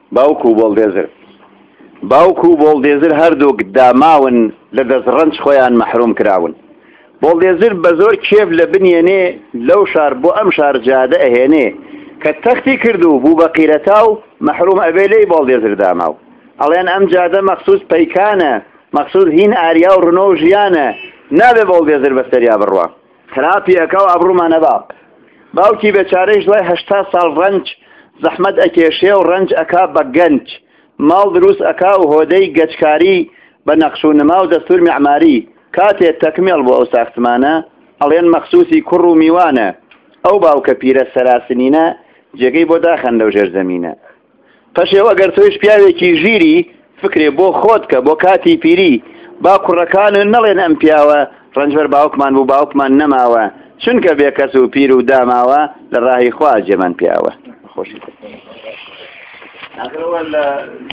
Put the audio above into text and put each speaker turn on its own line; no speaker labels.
باوکو بۆڵدێزر باوکو بۆڵدێزر هەردووک داماون لە دەستڕەنج خۆیان مەحروم کراون. بۆڵدێزر بە زۆر کێف لە بنیێنێ لەو شار بۆ ئەم شار جادە ئەهێنێ کە تەختی کردو بوو بە قیرەتا و مەحروم ئەبێ لێی بۆڵدێزر داماو. ئەڵێن ئەم جادە مەخسووس پەیکانە، مەخسووس هین ئاریا و ڕنۆ و ژیانە، نابێ بۆڵدێزر بەسەریا بڕوە. خراپی ئەکا و ئەبڕوومانە باق. باوکی بێچارەی دوای 80 ساڵ ڕەنج زەحمەت ئەکێشێ و ڕەنج ئەکا بە گەنج، ماڵ دروست ئەکا و هۆدەی گەجکاری بە نەقش و نما و دەستور میعماری. کاتێک تەکمیل بۆ ئەو ساختمانە ئەڵێن مەخسووسی کوڕ و میوانە. ئەو باوکە پیرە سەراسنینە جێگەی بۆ داخەن لەو ژێر زەمینە. پەشێوە گەر تۆیش پیاوێکی ژیری فکرێ بۆ خۆت کە بۆ کاتی پیری، با کوڕەکانن نەڵێن ئەم پیاوە ڕەنجبەر باوکمان بوو باوکمان نەماوە، چونکە بێکەس و پیر و داماوە لە ڕاهی خوا جێمان پیاوە. خۆشی